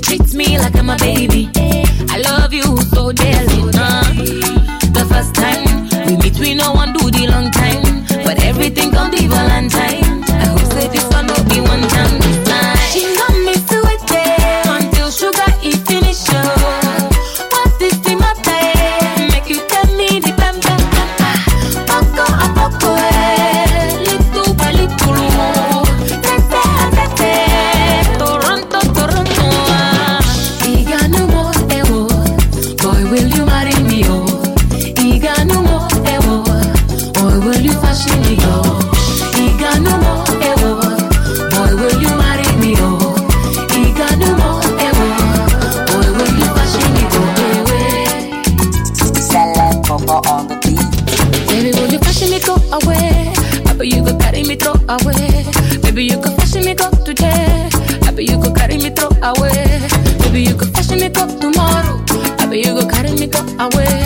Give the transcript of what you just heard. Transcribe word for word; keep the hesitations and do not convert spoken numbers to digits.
treats me like I'm a baby. I love you so dearly. Uh, the first time we meet, we no one do the long time, but everything come the Valentine. I hope say this one will be one time this time. She got me to wait there until sugar is finished. What is the matter? Make you tell me the pam pam pam. Poco a poco, little by little more. Tete a tete, Toronto, Toronto. Iga no more, eh oh. Boy, will you marry me, oh? Iga no more, eh oh. Boy, will you fashion me, oh? Iga no more, eh oh. Boy, will you marry me, oh? Iga no more, eh oh. Boy, will you fashion me, oh? Eh, eh. Select Bobo on the beat. Baby, will you fashion me go away? Happy you go carry me throw away. Baby, you could fashion me go today. Happy you go carry me throw away. Baby, you could fashion me go tomorrow. Happy you go carry me go away.